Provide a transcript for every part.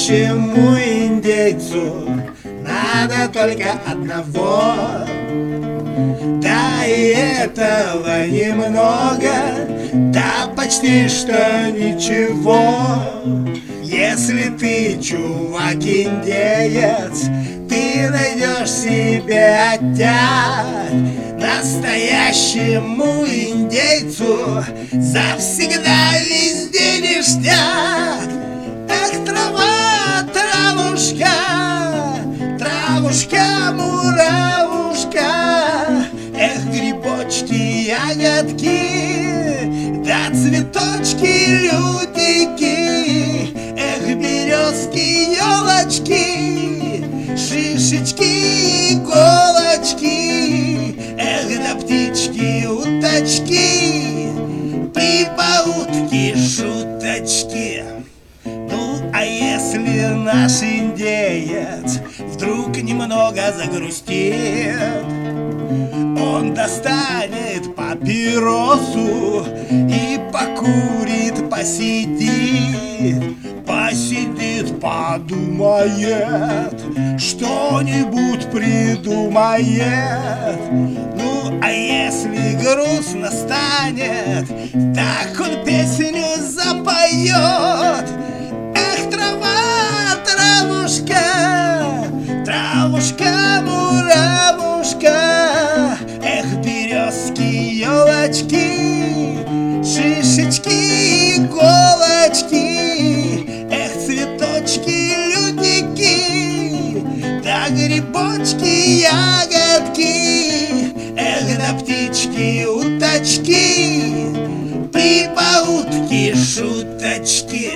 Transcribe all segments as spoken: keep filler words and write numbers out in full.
Настоящему индейцу надо только одного, да и этого немного, да почти что ничего. Если ты, чувак, индеец, ты найдешь себе оттять. Настоящему индейцу завсегда везде ништяк. Эх, трава, травушка, травушка, муравушка, эх, грибочки, ягодки, да цветочки, лютики, эх, березки, елочки, шишечки, иголочки, эх, да птички, уточки, прибаутки, шуточки. Ну, а если наш индеец вдруг немного загрустит, он достанет папиросу и покурит, посидит, посидит, подумает, что-нибудь придумает. Ну, а если грустно станет, так он песню запоет. Эх, трава, травушка, травушка, муравушка, эх, березки, елочки, шишечки, иголочки, эх, цветочки, лютики, да грибочки, ягодки, эх, да птички, уточки, прибаутки, шуточки.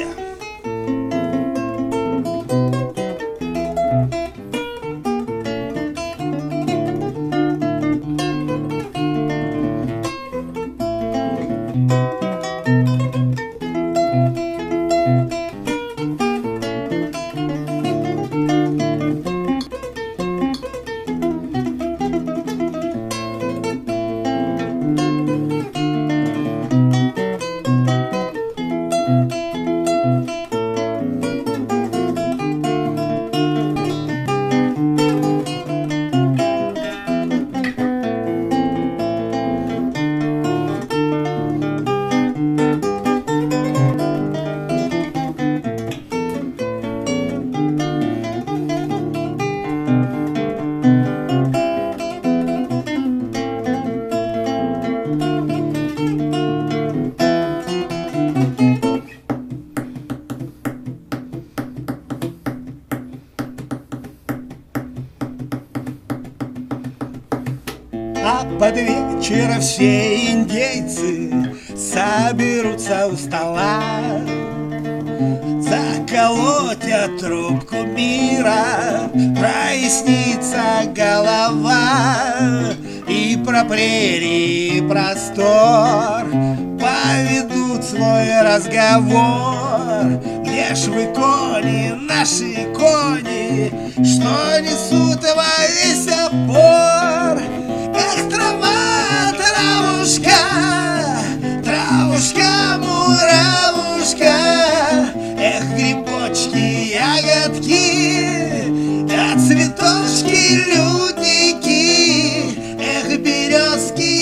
А под вечер все индейцы соберутся у стола, заколотят трубку мира, прояснится голова, и про прерии простор поведут свой разговор. Где ж вы, кони, наши кони, что несут во весь опор? Эх, трава, травушка, травушка, муравушка, эх, грибочки, ягодки, да цветочки, лютики, эх, березки,